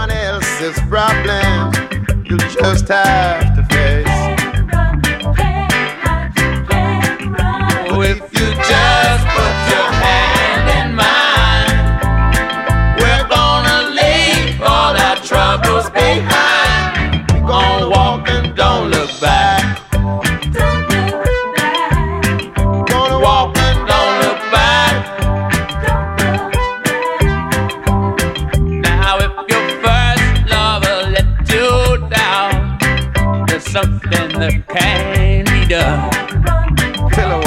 someone else's problem. You just have to face. Oh, if you just put your hand in mine, we're gonna leave all our troubles behind. We're gonna walk and don't look back. Gonna walk and don't look back. Now if your first lover let you down, there's something that can be done. Tell her